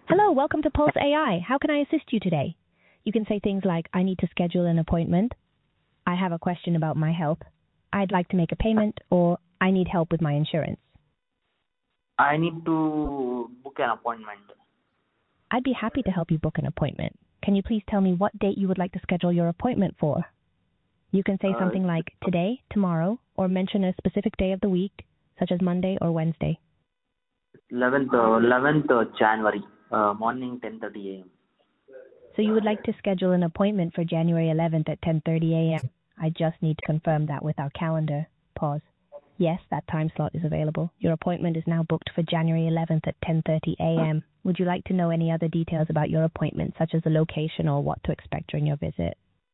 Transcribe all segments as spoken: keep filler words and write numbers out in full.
Hello, welcome to Pulse A I. How can I assist you today? You can say things like, I need to schedule an appointment, I have a question about my health, I'd like to make a payment, or I need help with my insurance. I need to book an appointment. I'd be happy to help you book an appointment. Can you please tell me what date you would like to schedule your appointment for? You can say Uh, something like today, tomorrow, or mention a specific day of the week, such as Monday or Wednesday. eleventh, uh, eleventh uh, January, uh, morning ten thirty a m. So you would like to schedule an appointment for January eleventh at ten thirty a m. I just need to confirm that with our calendar. Pause. Yes, that time slot is available. Your appointment is now booked for January eleventh at ten thirty a m. Would you like to know any other details about your appointment, such as the location or what to expect during your visit?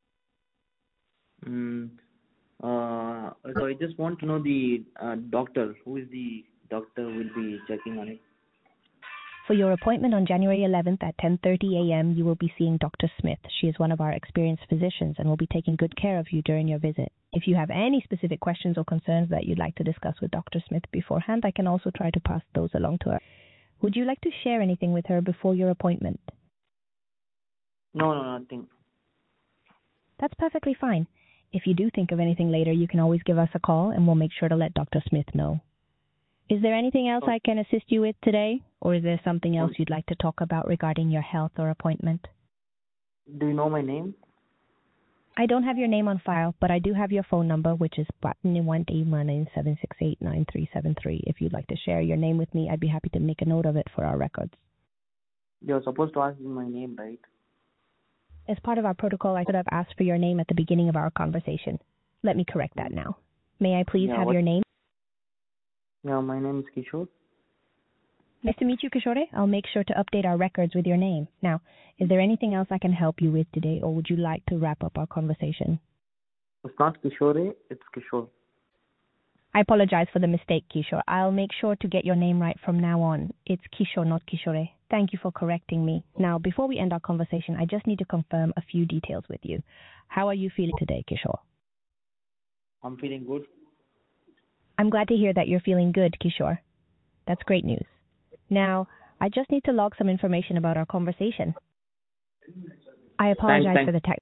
Mm, uh, so I just want to know the uh, doctor. Who is the doctor who will be checking on it? For your appointment on January eleventh at ten thirty a m, you will be seeing Doctor Smith. She is one of our experienced physicians and will be taking good care of you during your visit. If you have any specific questions or concerns that you'd like to discuss with Doctor Smith beforehand, I can also try to pass those along to her. Would you like to share anything with her before your appointment? No, no, nothing. That's perfectly fine. If you do think of anything later, you can always give us a call and we'll make sure to let Doctor Smith know. Is there anything else I can assist you with today? Or is there something else you'd like to talk about regarding your health or appointment? Do you know my name? I don't have your name on file, but I do have your phone number, which is one eight nine seven six eight nine three seven three. If you'd like to share your name with me, I'd be happy to make a note of it for our records. You're supposed to ask me my name, right? As part of our protocol, I could have asked for your name at the beginning of our conversation. Let me correct that now. May I please Yeah, have what? your name? Yeah, my name is Kishore. Nice to meet you, Kishore. I'll make sure to update our records with your name. Now, is there anything else I can help you with today, or would you like to wrap up our conversation? It's not Kishore, it's Kishore. I apologize for the mistake, Kishore. I'll make sure to get your name right from now on. It's Kishore, not Kishore. Thank you for correcting me. Now, before we end our conversation, I just need to confirm a few details with you. How are you feeling today, Kishore? I'm feeling good. I'm glad to hear that you're feeling good, Kishore. That's great news. Now, I just need to log some information about our conversation. I apologize Thanks, thanks. for the tech.